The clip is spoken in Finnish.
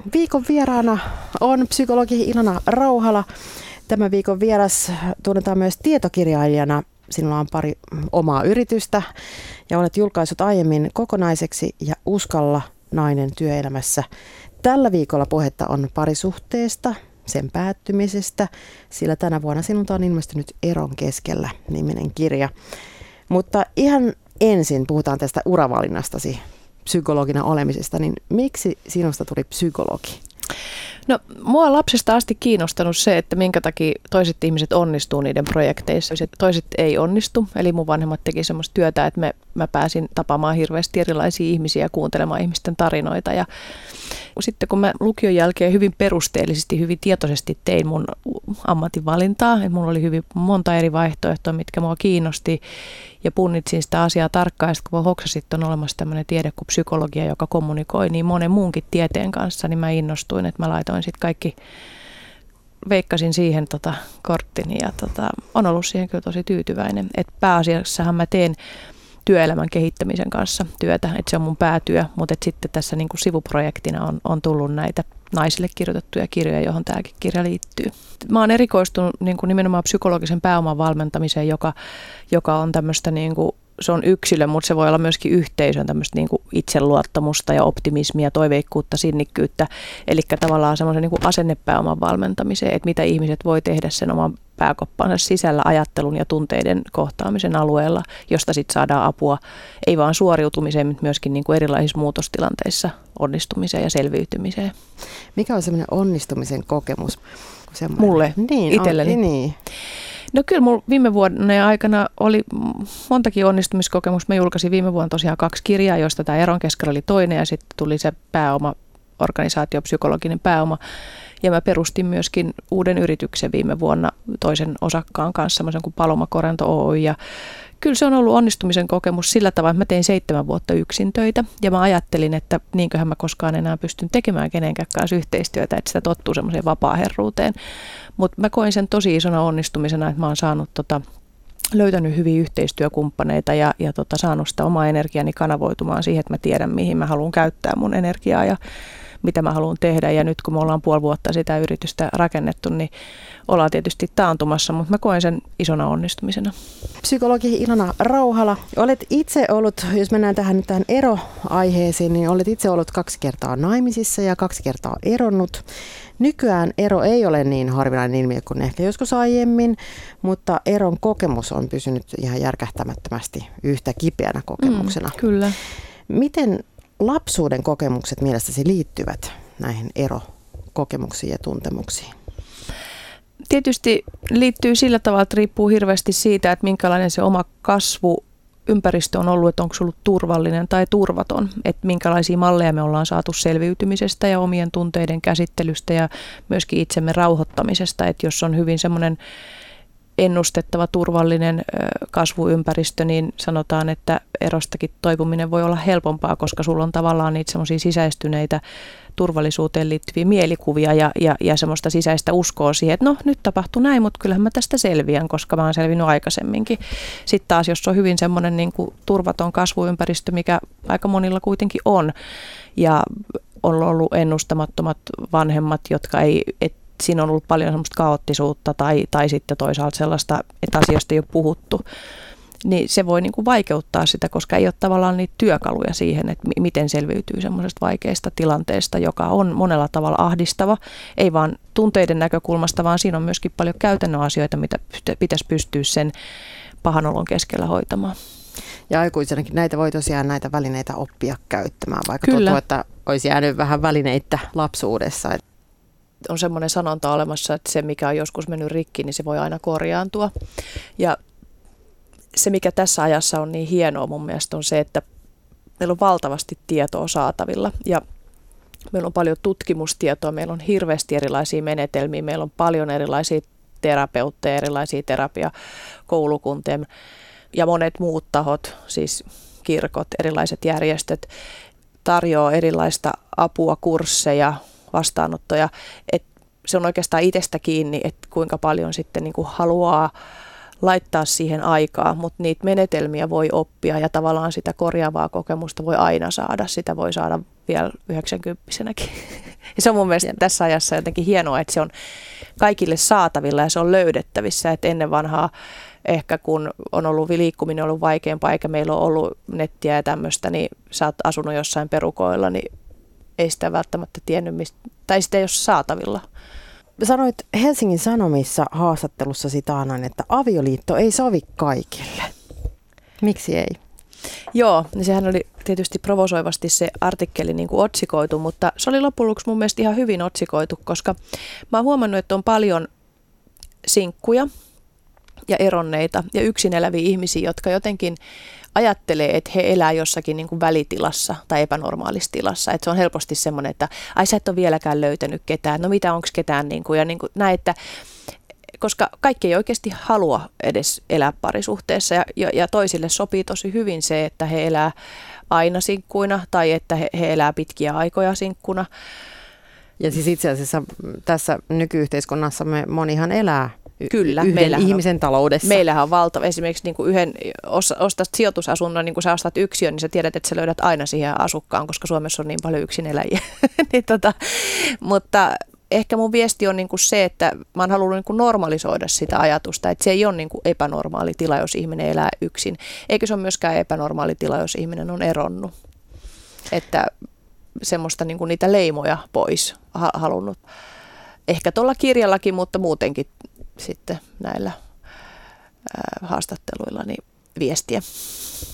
Viikon vieraana on psykologi Ilona Rauhala. Tämän viikon vieras tunnetaan myös tietokirjailijana. Sinulla on pari omaa yritystä ja olet julkaissut aiemmin Kokonaiseksi ja Uskalla nainen työelämässä. Tällä viikolla puhetta on parisuhteesta, sen päättymisestä, sillä tänä vuonna sinulta on ilmestynyt Eron keskellä -niminen kirja. Mutta ihan ensin puhutaan tästä uravalinnastasi, psykologina olemisesta, niin miksi sinusta tuli psykologi? No, mua on lapsesta asti kiinnostanut se, että minkä takia toiset ihmiset onnistuu niiden projekteissa, toiset ei onnistu. Eli mun vanhemmat teki semmoista työtä, että mä pääsin tapaamaan hirveästi erilaisia ihmisiä ja kuuntelemaan ihmisten tarinoita. Ja sitten kun mä lukion jälkeen hyvin perusteellisesti, hyvin tietoisesti tein mun ammatinvalintaa, että mulla oli hyvin monta eri vaihtoehtoa, mitkä mua kiinnosti, ja punnitsin sitä asiaa tarkkaan. Ja sitten kun hoksasin, että on olemassa tämmöinen tiede kuin psykologia, joka kommunikoi niin monen muunkin tieteen kanssa, niin mä innostuin, että mä laitoin sitten kaikki, veikkasin siihen korttini ja on ollut siihen kyllä tosi tyytyväinen. Että pääasiassahan mä teen työelämän kehittämisen kanssa työtä, että se on mun päätyö, mutta sitten tässä niin kuin sivuprojektina on tullut näitä naisille kirjoitettuja kirjoja, johon tämäkin kirja liittyy. Mä oon erikoistunut niin kuin nimenomaan psykologisen pääoman valmentamiseen, joka on tämmöistä, niin kuin, se on yksilö, mutta se voi olla myöskin yhteisön tämmöistä niin kuin itseluottamusta ja optimismia, toiveikkuutta, sinnikkyyttä, eli tavallaan semmoisen niin kuin asennepääoman valmentamiseen, että mitä ihmiset voi tehdä sen oman pääkoppansa sisällä ajattelun ja tunteiden kohtaamisen alueella, josta sitten saadaan apua, ei vaan suoriutumiseen, mutta myöskin niin kuin erilaisissa muutostilanteissa onnistumiseen ja selviytymiseen. Mikä on semmoinen onnistumisen kokemus? Mulle, itselleni. Niin. No kyllä mulla viime vuoden aikana oli montakin onnistumiskokemusta. Mä julkaisin viime vuonna tosiaan 2 kirjaa, joista tämä Eron keskellä oli toinen ja sitten tuli se pääoma, organisaatio, psykologinen pääoma. Ja mä perustin myöskin uuden yrityksen viime vuonna toisen osakkaan kanssa, semmoisen kuin Paloma Korento Oy. Ja kyllä se on ollut onnistumisen kokemus sillä tavalla, että mä tein 7 vuotta yksin töitä. Ja mä ajattelin, että niinköhän mä koskaan enää pystyn tekemään kenenkään kanssa yhteistyötä, että sitä tottuu semmoiseen vapaaherruuteen. Mutta mä koin sen tosi isona onnistumisena, että mä oon saanut löytänyt hyviä yhteistyökumppaneita ja saanut sitä omaa energiani kanavoitumaan siihen, että mä tiedän, mihin mä haluan käyttää mun energiaa ja mitä mä haluan tehdä. Ja nyt kun me ollaan 5 vuotta sitä yritystä rakennettu, niin ollaan tietysti taantumassa, mutta mä koen sen isona onnistumisena. Psykologi Ilona Rauhala, olet itse ollut, jos mennään tähän ero-aiheeseen, niin olet itse ollut 2 kertaa naimisissa ja 2 kertaa eronnut. Nykyään ero ei ole niin harvinainen ilmiö kuin ehkä joskus aiemmin, mutta eron kokemus on pysynyt ihan järkähtämättömästi yhtä kipeänä kokemuksena. Kyllä. Miten lapsuuden kokemukset mielestäsi liittyvät näihin erokokemuksiin ja tuntemuksiin? Tietysti liittyy sillä tavalla, että riippuu hirveästi siitä, että minkälainen se oma kasvuympäristö on ollut, että onko se ollut turvallinen tai turvaton, että minkälaisia malleja me ollaan saatu selviytymisestä ja omien tunteiden käsittelystä ja myöskin itsemme rauhoittamisesta, että jos on hyvin semmoinen ennustettava, turvallinen kasvuympäristö, niin sanotaan, että erostakin toipuminen voi olla helpompaa, koska sulla on tavallaan niitä semmoisia sisäistyneitä turvallisuuteen liittyviä mielikuvia ja semmoista sisäistä uskoa siihen, että no nyt tapahtui näin, mutta kyllähän mä tästä selviän, koska mä oon selvinnyt aikaisemminkin. Sitten taas, jos on hyvin semmoinen niin kuin turvaton kasvuympäristö, mikä aika monilla kuitenkin on, ja on ollut ennustamattomat vanhemmat, jotka ei, siinä on ollut paljon semmoista kaoottisuutta tai sitten toisaalta sellaista, että asioista ei ole puhuttu, niin se voi niin kuin vaikeuttaa sitä, koska ei ole tavallaan niitä työkaluja siihen, että miten selviytyy semmoisesta vaikeasta tilanteesta, joka on monella tavalla ahdistava, ei vaan tunteiden näkökulmasta, vaan siinä on myöskin paljon käytännön asioita, mitä pitäisi pystyä sen pahan olon keskellä hoitamaan. Ja aikuisenakin näitä voi tosiaan näitä välineitä oppia käyttämään, vaikka Kyllä. tuntuu, että olisi jäänyt vähän välineitä lapsuudessa. On semmoinen sanonta olemassa, että se mikä on joskus mennyt rikki, niin se voi aina korjaantua. Ja se mikä tässä ajassa on niin hienoa mun mielestä on se, että meillä on valtavasti tietoa saatavilla ja meillä on paljon tutkimustietoa, meillä on hirveästi erilaisia menetelmiä, meillä on paljon erilaisia terapeutteja, erilaisia terapiakoulukuntia ja monet muut tahot, siis kirkot, erilaiset järjestöt tarjoaa erilaista apua, kursseja, vastaanottoja, että se on oikeastaan itsestä kiinni, että kuinka paljon sitten niin kuin haluaa laittaa siihen aikaa, mutta niitä menetelmiä voi oppia ja tavallaan sitä korjaavaa kokemusta voi aina saada. Sitä voi saada vielä 90-vuotiaanakin. Ja se on mun mielestä tässä ajassa jotenkin hienoa, että se on kaikille saatavilla ja se on löydettävissä. Että ennen vanhaa ehkä kun on ollut liikkuminen on ollut vaikeampaa eikä meillä ole ollut nettiä ja tämmöistä, niin sä oot asunut jossain perukoilla, niin ei sitä välttämättä tiennyt, tai sitä ei ole saatavilla. Sanoit Helsingin Sanomissa haastattelussasi taannoin, että avioliitto ei sovi kaikille. Miksi ei? Joo, niin sehän oli tietysti provosoivasti se artikkeli niin kuin otsikoitu, mutta se oli loppujen lopuksi mun mielestä ihan hyvin otsikoitu, koska mä oon huomannut, että on paljon sinkkuja ja eronneita ja yksin eläviä ihmisiä, jotka jotenkin ajattelee, että he elää jossakin niin kuin välitilassa tai epänormaalissa tilassa. Että se on helposti semmoinen, että ai sä et ole vieläkään löytänyt ketään, no mitä onko ketään niin kuin, ja niin kuin näin, että koska kaikki ei oikeasti halua edes elää parisuhteessa ja toisille sopii tosi hyvin se, että he elää aina sinkkuina tai että he elää pitkiä aikoja sinkkuna. Ja siis itse asiassa tässä nykyyhteiskunnassa monihan elää Kyllä, yhden ihmisen taloudessa. Meillähän on valtava, esimerkiksi niin kuin ostat sijoitusasunnon, niin kun sä ostat yksiön, niin sä tiedät, että sä löydät aina siihen asukkaan, koska Suomessa on niin paljon yksineläjiä. Mutta ehkä mun viesti on niin kuin se, että mä oon halunnut niin kuin normalisoida sitä ajatusta, että se ei ole niin kuin epänormaali tila, jos ihminen elää yksin. Eikä se ole myöskään epänormaali tila, jos ihminen on eronnut. Että semmoista niin kuin niitä leimoja pois halunnut. Ehkä tuolla kirjallakin, mutta muutenkin sitten näillä haastatteluilla niin viestiä.